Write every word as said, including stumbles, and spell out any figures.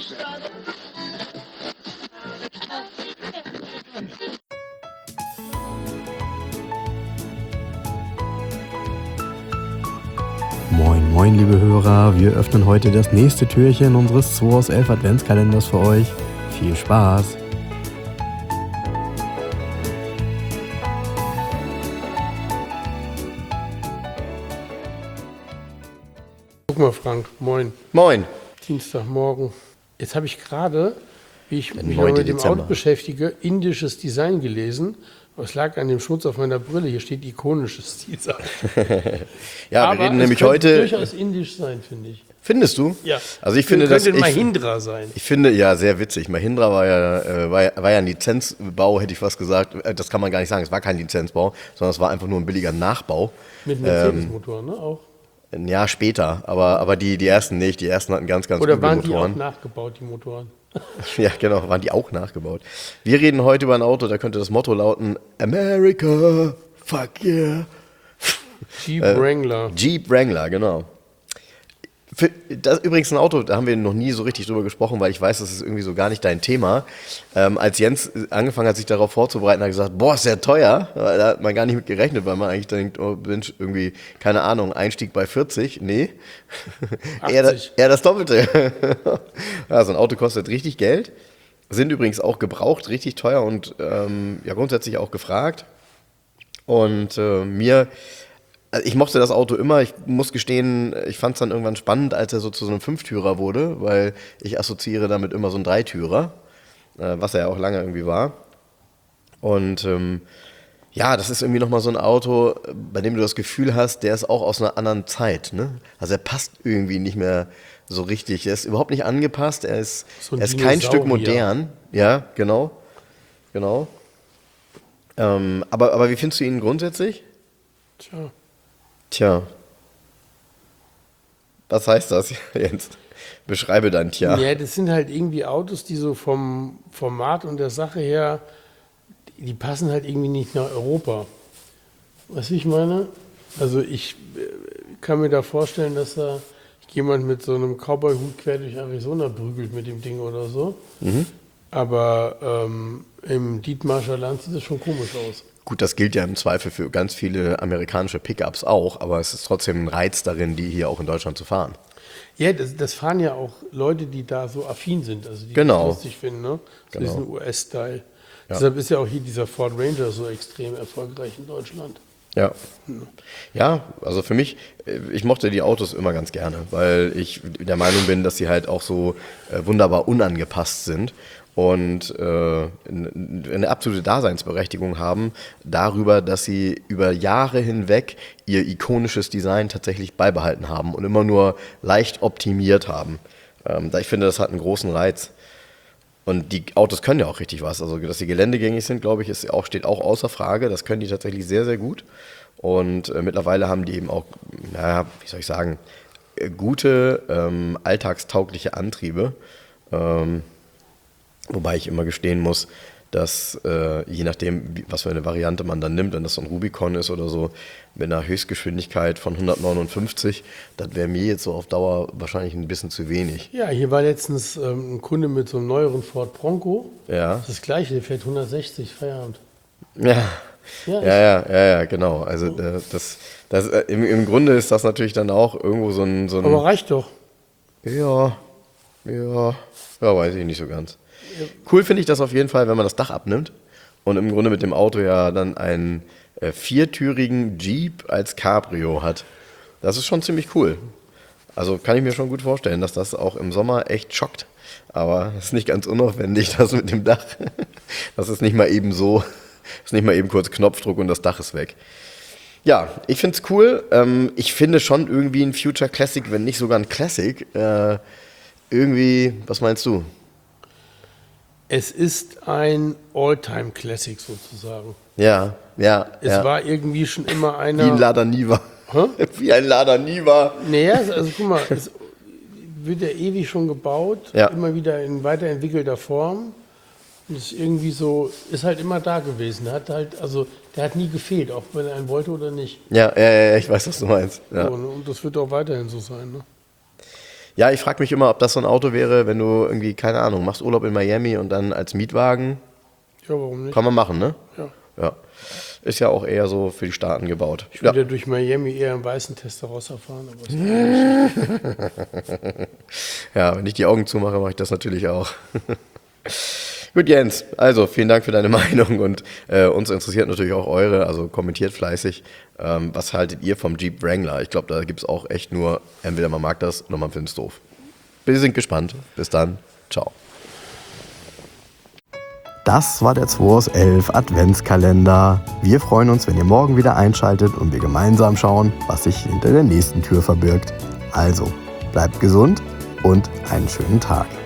Moin, moin, liebe Hörer. Wir öffnen heute das nächste Türchen unseres zwei aus elf Adventskalenders für euch. Viel Spaß! Guck mal, Frank, moin. Moin. Dienstagmorgen. Jetzt habe ich gerade, wie ich Der mich neunte mit dem Dezember. Auto beschäftige, indisches Design gelesen. Aber es lag an dem Schmutz auf meiner Brille. Hier steht ikonisches Design. Ja, Aber wir reden es nämlich könnte heute. durchaus indisch sein, finde ich. Findest du? Ja. Also ich finde das. könnte Ich, Mahindra sein. ich finde, ja, sehr witzig. Mahindra war ja, äh, war, ja- war ja ein Lizenzbau, hätte ich fast gesagt. Äh, Das kann man gar nicht sagen. Es war kein Lizenzbau, sondern es war einfach nur ein billiger Nachbau. Mit Mercedes-Motor, ne? Auch. Ein Jahr später, aber, aber die, die ersten nicht. Die ersten hatten ganz, ganz Oder gute waren die auch Motoren. nachgebaut, die Motoren? Ja, genau, waren die auch nachgebaut. Wir reden heute über ein Auto, da könnte das Motto lauten: America, fuck yeah. Jeep Wrangler. Jeep Wrangler, genau. Für, das ist übrigens ein Auto, da haben wir noch nie so richtig drüber gesprochen, weil ich weiß, das ist irgendwie so gar nicht dein Thema. Ähm, als Jens angefangen hat, sich darauf vorzubereiten, hat er gesagt, boah, ist ja teuer. Da hat man gar nicht mit gerechnet, weil man eigentlich denkt, oh Mensch, irgendwie, keine Ahnung, Einstieg bei vierzig. Nee, eher, achtzig. eher das Doppelte. Ja, so ein Auto kostet richtig Geld. Sind übrigens auch gebraucht, richtig teuer und ähm, ja grundsätzlich auch gefragt. Und äh, mir... Also ich mochte das Auto immer. Ich muss gestehen, ich fand es dann irgendwann spannend, als er so zu so einem Fünftürer wurde, weil ich assoziiere damit immer so einen Dreitürer, äh, was er ja auch lange irgendwie war. Und ähm, ja, das ist irgendwie nochmal so ein Auto, bei dem du das Gefühl hast, der ist auch aus einer anderen Zeit. Ne? Also er passt irgendwie nicht mehr so richtig. Er ist überhaupt nicht angepasst. Er ist, So ein er ist kein Stück Dinosaurier. modern. Ja, genau. Genau. Ähm, aber, aber wie findest du ihn grundsätzlich? Tja. Tja. Was heißt das, Jens? Beschreibe dein Tja. Ja, das sind halt irgendwie Autos, die so vom Format und der Sache her, die passen halt irgendwie nicht nach Europa. Weißt du, wie ich meine? Also ich äh, kann mir da vorstellen, dass da jemand mit so einem Cowboy-Hut quer durch Arizona prügelt mit dem Ding oder so. Aber ähm, im Dietmarscher Land sieht das schon komisch aus. Gut, das gilt ja im Zweifel für ganz viele amerikanische Pickups auch, aber es ist trotzdem ein Reiz darin, die hier auch in Deutschland zu fahren. Ja, das, das fahren ja auch Leute, die da so affin sind, also die Genau. das lustig finden, ne? So Genau. diesen U S-Style. Ja. Deshalb ist ja auch hier dieser Ford Ranger so extrem erfolgreich in Deutschland. Ja. Ja, also für mich, äh, ich mochte die Autos immer ganz gerne, weil ich der Meinung bin, dass sie halt auch so äh, wunderbar unangepasst sind und äh, eine absolute Daseinsberechtigung haben darüber, dass sie über Jahre hinweg ihr ikonisches Design tatsächlich beibehalten haben und immer nur leicht optimiert haben. Ähm, da ich finde, das hat einen großen Reiz. Und die Autos können ja auch richtig was. Also, dass sie geländegängig sind, glaube ich, ist auch, steht auch außer Frage. Das können die tatsächlich sehr, sehr gut. Und äh, mittlerweile haben die eben auch, naja, wie soll ich sagen, äh, gute, ähm, alltagstaugliche Antriebe. Ähm, wobei ich immer gestehen muss, dass äh, je nachdem, wie, was für eine Variante man dann nimmt, wenn das so ein Rubicon ist oder so, mit einer Höchstgeschwindigkeit von hundertneunundfünfzig, das wäre mir jetzt so auf Dauer wahrscheinlich ein bisschen zu wenig. Ja, hier war letztens ähm, ein Kunde mit so einem neueren Ford Bronco. Ja. Das ist das gleiche, der fährt hundertsechzig, Feierabend. Ja. Ja, Ja, ja, ja, ja, genau. Also äh, das, das, äh, im, im Grunde ist das natürlich dann auch irgendwo so ein, so ein aber reicht doch. ja, ja, ja, weiß ich nicht so ganz. Cool finde ich das auf jeden Fall, wenn man das Dach abnimmt und im Grunde mit dem Auto ja dann einen äh, viertürigen Jeep als Cabrio hat. Das ist schon ziemlich cool. Also kann ich mir schon gut vorstellen, dass das auch im Sommer echt schockt. Aber es ist nicht ganz unaufwendig, das mit dem Dach. Das ist nicht mal eben so, ist nicht mal eben kurz Knopfdruck und das Dach ist weg. Ja, ich finde es cool. Ähm, ich finde schon irgendwie ein Future Classic, wenn nicht sogar ein Classic. Äh, irgendwie, was meinst du? Es ist ein All-Time-Classic sozusagen. Ja, ja. Es ja. war irgendwie schon immer einer... Wie ein Lada Niva. Hä? Wie ein Lada Niva. Naja, also guck mal, es wird ja ewig schon gebaut, Ja. immer wieder in weiterentwickelter Form. Und ist irgendwie so, ist halt immer da gewesen. Der hat halt, also der hat nie gefehlt, auch wenn er einen wollte oder nicht. Ja, ja, ja, ich weiß, was du meinst. Ja. So, ne? Und das wird auch weiterhin so sein. Ne? Ja, ich frage mich immer, ob das so ein Auto wäre, wenn du irgendwie, keine Ahnung, machst Urlaub in Miami und dann als Mietwagen. Ja, warum nicht? Kann man machen, ne? Ja. Ja. Ist ja auch eher so für die Staaten gebaut. Ich würde ja. ja durch Miami eher im weißen Testarossa fahren. Aber ist ja, wenn ich die Augen zumache, mache ich das natürlich auch. Gut, Jens, also vielen Dank für deine Meinung und äh, uns interessiert natürlich auch eure, also kommentiert fleißig. Ähm, was haltet ihr vom Jeep Wrangler? Ich glaube, da gibt es auch echt nur, entweder man mag das oder man findet es doof. Wir sind gespannt. Bis dann. Ciao. Das war der zwei aus elf Adventskalender. Wir freuen uns, wenn ihr morgen wieder einschaltet und wir gemeinsam schauen, was sich hinter der nächsten Tür verbirgt. Also, bleibt gesund und einen schönen Tag.